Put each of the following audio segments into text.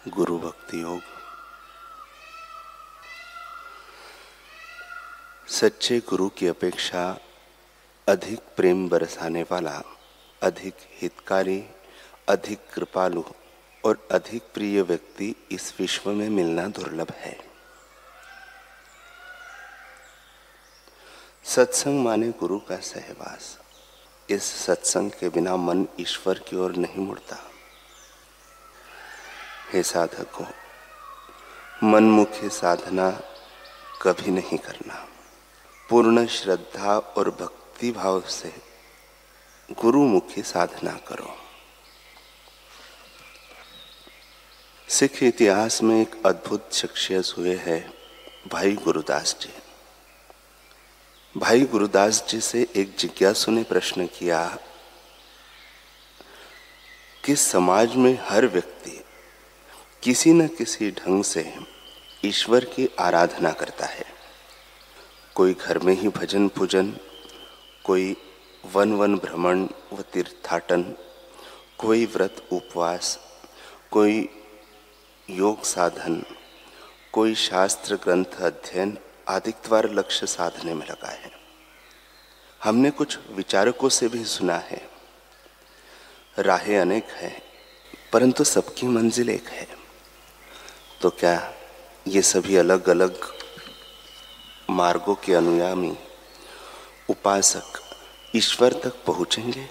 गुरु भक्ति योग। सच्चे गुरु की अपेक्षा अधिक प्रेम बरसाने वाला, अधिक हितकारी, अधिक कृपालु और अधिक प्रिय व्यक्ति इस विश्व में मिलना दुर्लभ है। सत्संग माने गुरु का सहवास। इस सत्संग के बिना मन ईश्वर की ओर नहीं मुड़ता। हे साधकों, मनमुखी साधना कभी नहीं करना। पूर्ण श्रद्धा और भक्ति भाव से गुरुमुखी साधना करो। सिख इतिहास में एक अद्भुत शख्सियत हुए हैं भाई गुरुदास जी। भाई गुरुदास जी से एक जिज्ञासु ने प्रश्न किया कि समाज में हर व्यक्ति किसी न किसी ढंग से ईश्वर की आराधना करता है। कोई घर में ही भजन पूजन, कोई वन वन भ्रमण व तीर्थाटन, कोई व्रत उपवास, कोई योग साधन, कोई शास्त्र ग्रंथ अध्ययन आदि द्वारा लक्ष्य साधने में लगा है। हमने कुछ विचारकों से भी सुना है, राहें अनेक हैं परंतु सबकी मंजिल एक है। तो क्या ये सभी अलग अलग मार्गों के अनुयामी उपासक ईश्वर तक पहुंचेंगे?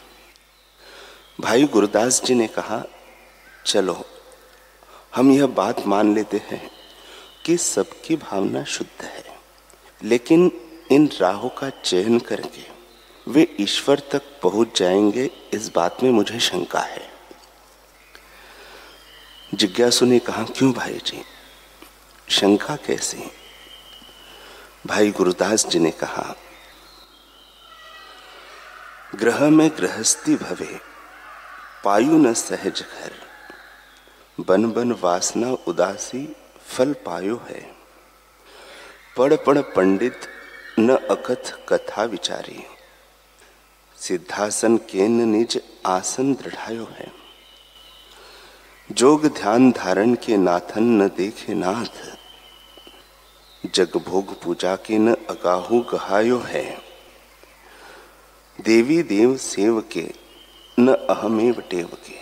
भाई गुरुदास जी ने कहा, चलो हम यह बात मान लेते हैं कि सबकी भावना शुद्ध है, लेकिन इन राहों का चयन करके वे ईश्वर तक पहुंच जाएंगे, इस बात में मुझे शंका है। जिज्ञासु ने कहा, क्यों भाई जी, शंका कैसी? भाई गुरुदास जी ने कहा, ग्रह में गृहस्थी भवे, पायु न सहज घर, बन बन वासना उदासी, फल पायो है। पढ़ पढ़ पंडित न अकथ कथा विचारी, सिद्धासन केन निज आसन दृढ़ायो है। जोग ध्यान धारण के नाथन न देखे नाथ, जग भोग पूजा के न अगाहु गहायो है। देवी देव सेव के न अहमेव टेव के।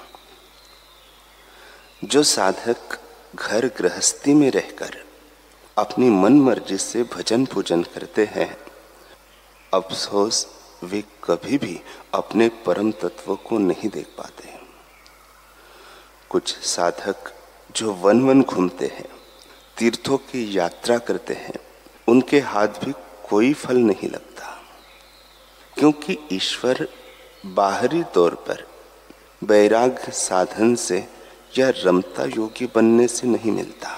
जो साधक घर गृहस्थी में रहकर अपनी मन मर्जी से भजन पूजन करते हैं, अफसोस वे कभी भी अपने परम तत्व को नहीं देख पाते। कुछ साधक जो वन वन घूमते हैं, तीर्थों की यात्रा करते हैं, उनके हाथ भी कोई फल नहीं लगता, क्योंकि ईश्वर बाहरी तौर पर वैराग्य साधन से या रमता योगी बनने से नहीं मिलता।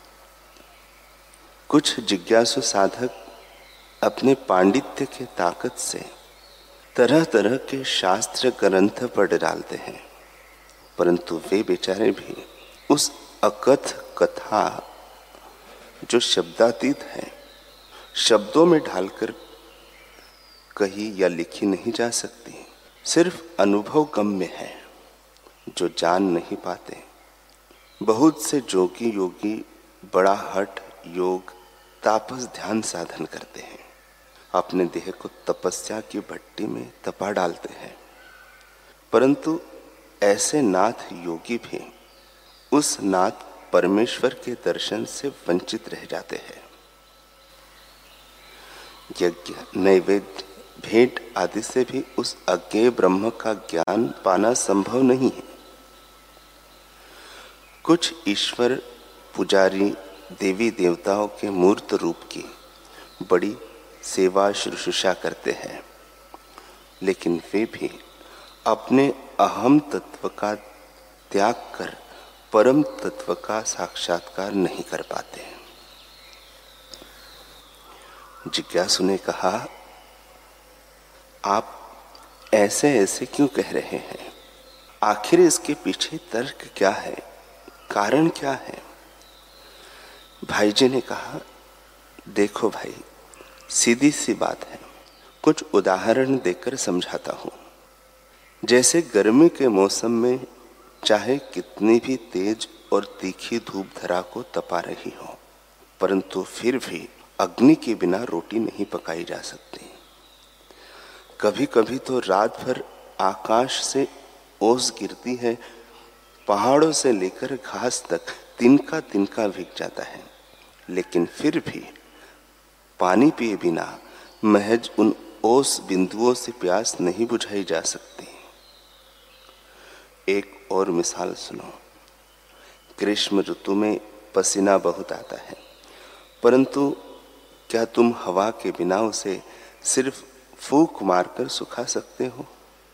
कुछ जिज्ञासु साधक अपने पांडित्य के ताकत से तरह तरह के शास्त्र ग्रंथ पढ़ डालते हैं, परंतु वे बेचारे भी उस अकथ कथा जो शब्दातीत है, शब्दों में ढालकर कही या लिखी नहीं जा सकती, सिर्फ अनुभव गम्य है जो जान नहीं पाते। बहुत से जोगी योगी बड़ा हठ, योग, तापस, ध्यान साधन करते हैं, अपने देह को तपस्या की भट्टी में तपा डालते हैं, परंतु ऐसे नाथ योगी भी उस नाथ परमेश्वर के दर्शन से वंचित रह जाते हैं। यज्ञ, नैवेद्य, भेंट आदि से भी उस अज्ञेय ब्रह्म का ज्ञान पाना संभव नहीं है। कुछ ईश्वर पुजारी देवी देवताओं के मूर्त रूप की बड़ी सेवा शुश्रूषा करते हैं, लेकिन वे भी अपने अहम तत्व का त्याग कर परम तत्व का साक्षात्कार नहीं कर पाते। जिज्ञासु ने कहा, आप ऐसे ऐसे क्यों कह रहे हैं? आखिर इसके पीछे तर्क क्या है, कारण क्या है? भाई जी ने कहा, देखो भाई, सीधी सी बात है, कुछ उदाहरण देकर समझाता हूं। जैसे गर्मी के मौसम में चाहे कितनी भी तेज और तीखी धूप धरा को तपा रही हो, परंतु फिर भी अग्नि के बिना रोटी नहीं पकाई जा सकती। कभी कभी तो रात भर आकाश से ओस गिरती है, पहाड़ों से लेकर घास तक तिनका तिनका भीग जाता है, लेकिन फिर भी पानी पिए बिना महज उन ओस बिंदुओं से प्यास नहीं बुझाई जा सकती। एक और मिसाल सुनो। ग्रीष्म ऋतु में पसीना बहुत आता है, परंतु क्या तुम हवा के बिना उसे सिर्फ फूंक मारकर सुखा सकते हो?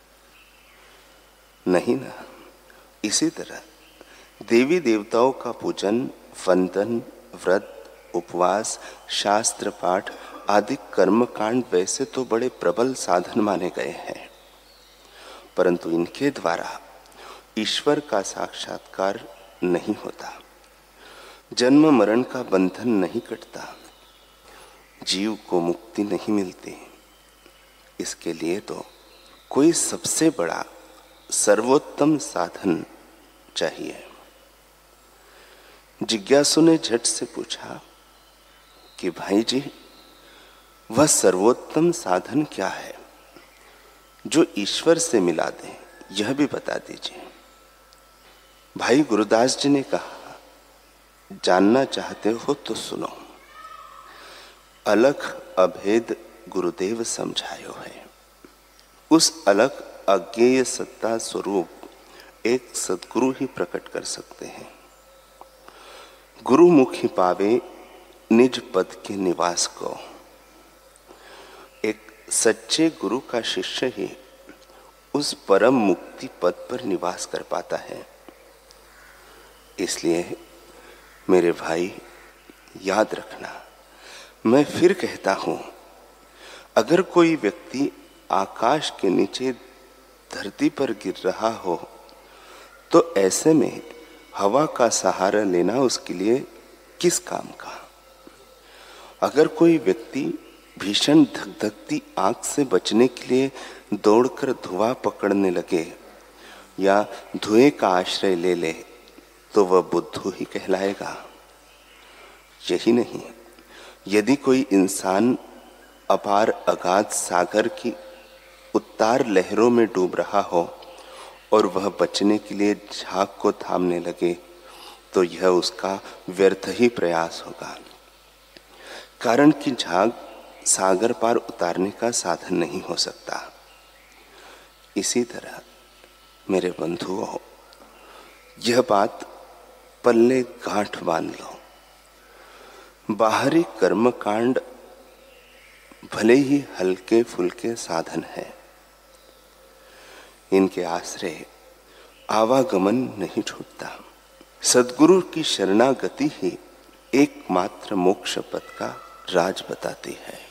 नहीं ना। इसी तरह देवी देवताओं का पूजन, वंदन, व्रत, उपवास, शास्त्र पाठ आदि कर्मकांड वैसे तो बड़े प्रबल साधन माने गए हैं, परंतु इनके द्वारा ईश्वर का साक्षात्कार नहीं होता, जन्म मरण का बंधन नहीं कटता, जीव को मुक्ति नहीं मिलती। इसके लिए तो कोई सबसे बड़ा सर्वोत्तम साधन चाहिए। जिज्ञासु ने झट से पूछा कि भाई जी, वह सर्वोत्तम साधन क्या है जो ईश्वर से मिला दे, यह भी बता दीजिए। भाई गुरुदास जी ने कहा, जानना चाहते हो तो सुनो। अलख अभेद गुरुदेव समझायो है। उस अलख अज्ञेय सत्ता स्वरूप एक सद्गुरु ही प्रकट कर सकते हैं। गुरु मुखी पावे निज पद के निवास को। एक सच्चे गुरु का शिष्य ही उस परम मुक्ति पद पर निवास कर पाता है। इसलिए मेरे भाई याद रखना, मैं फिर कहता हूं, अगर कोई व्यक्ति आकाश के नीचे धरती पर गिर रहा हो तो ऐसे में हवा का सहारा लेना उसके लिए किस काम का। अगर कोई व्यक्ति भीषण धकधकती आग से बचने के लिए दौड़कर धुआं पकड़ने लगे या धुएं का आश्रय ले ले तो वह बुद्धू ही कहलाएगा। यही नहीं, यदि कोई इंसान अपार अगाध सागर की उत्तार लहरों में डूब रहा हो और वह बचने के लिए झाग को थामने लगे तो यह उसका व्यर्थ ही प्रयास होगा, कारण कि झाग सागर पार उतारने का साधन नहीं हो सकता। इसी तरह मेरे बंधुओं, यह बात पल्ले गांठ बांध लो। बाहरी कर्मकांड भले ही हल्के फुल्के साधन है, इनके आश्रय आवागमन नहीं छूटता। सद्गुरु की शरणागति ही एकमात्र मोक्ष पथ का राज बताती है।